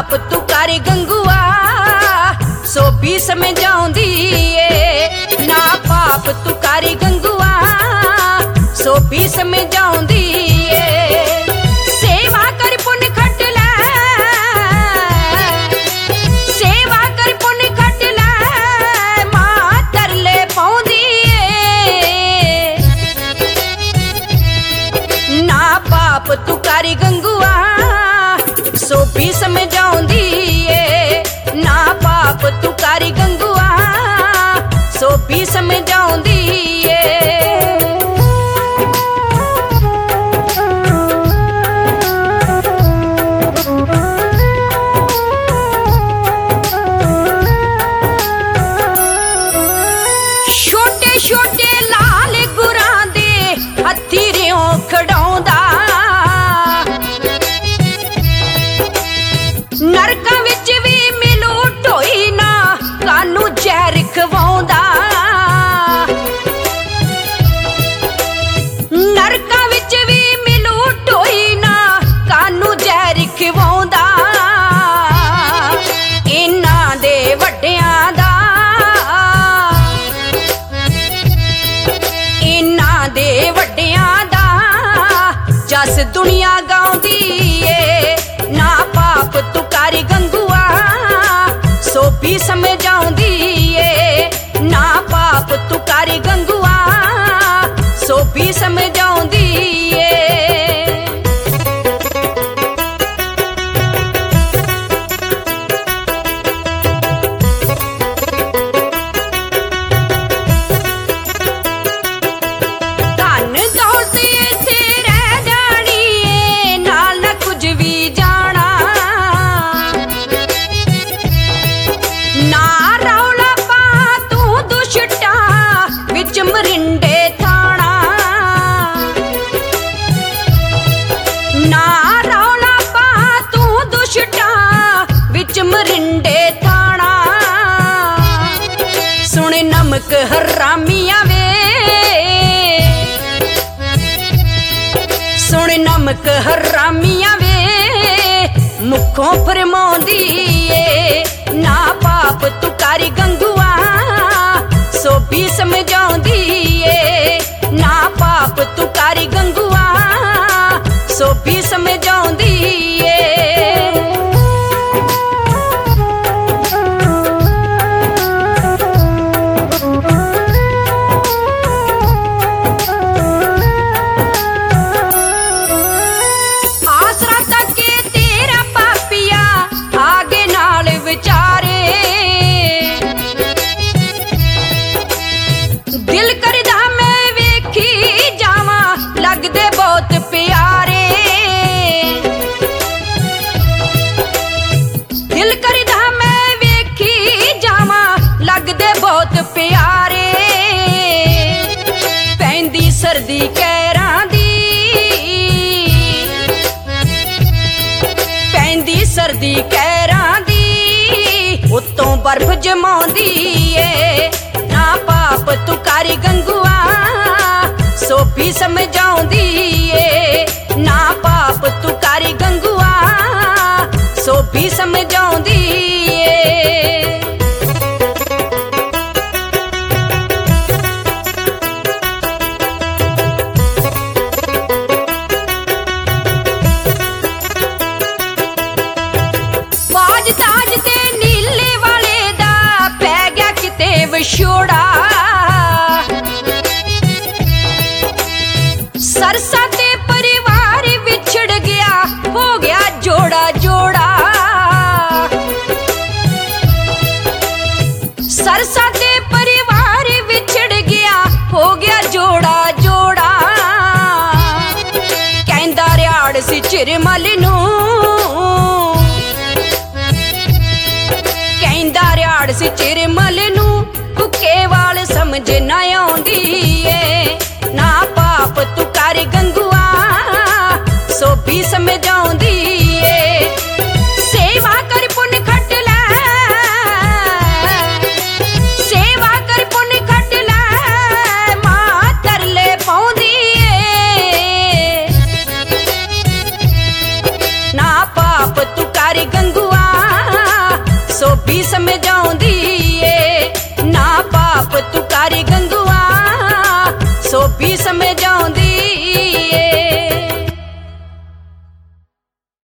पाप तू कर गंगुआ सो भी समझाउंदी ए। ना पाप तू कर गंगुआ सो भी समझाउंदी ए। सेवा कर पुन खट लै, सेवा कर पुन खट लै मां तरले पाउंदी ए। ना पाप तू कर गंगुआ सो भी समझाउंदी ए। ना पाप तू कर गंगुआ सो भी समझाउंदी ए। छोटे छोटे लाल गुरां दे हत्थी रियों खड़ाउंदा, नरकां विच भी मिलू ढोई ना कानू जहर खवाउंदा। नरकां विच भी मिलू ढोई ना कानू जहर खवाउंदा। इन्हां दे वड्डियां दा, इन्हां दे वड्डियां दा जस दुनिया गाउंदी ए। ना पाप तू कर गंगुआ सो भी समझाउंदी ए। ना पाप तू कर गंगुआ सो भी समझाउंदी ए। धन दौलत इत्थे रह जानी ए, नाल ना कुछ भी जाना। ना रौला पा तू दुष्टा विच मरिंडे थाना। ना रौला पा तू दुष्टा विच मरिंडे थाना। सुन नमक हरामियां वे, सुन नमक हरामियां वे मुखों फरमाउंदी ए। ना पाप तू कर गंगुआ सो भी समझाउंदी ए। ना पाप तू कर गंगुआ सो भी समझाउंदी ए। आसरा तके तेरा पापिया आगे नाल विचारे। दिल करदा मैं वेखी जावां लगदे बहुत प्यारे। दिल करदा मैं वेखी जावां लगदे बहुत प्यारे। पैंदी सर्दी कैरां दी, पैंदी सर्दी कैरां दी उत्तों बर्फ जमाउंदी ए। ना पाप तू कर गंगुआ सो भी समझाउंदी ए। ना पाप तू कर गंगुआ सो भी समझाउंदी ए। बाज ताज ते नीले वाले दा पै गया किते विछोड़ा। सरसा ते परिवार विछड़ गया हो गया जोड़ा जोड़ा। सरसा ते परिवार विछड़ गया हो गया जोड़ा जोड़ा। कहंदा रियाड़ सी चिरमल नूं, कहंदा रियाड़ सी चिरमल नूं कुके वाल समझ ना आउंदी ए। ना पाप तू कर गंगुआ सो भी समझाउंदी ए। सेवा कर पुन खट लै, सेवा कर पुन खट लै मां तरले पाउंदी ए। ਸੋਭੀ ਸਮਝਾਉਂਦੀ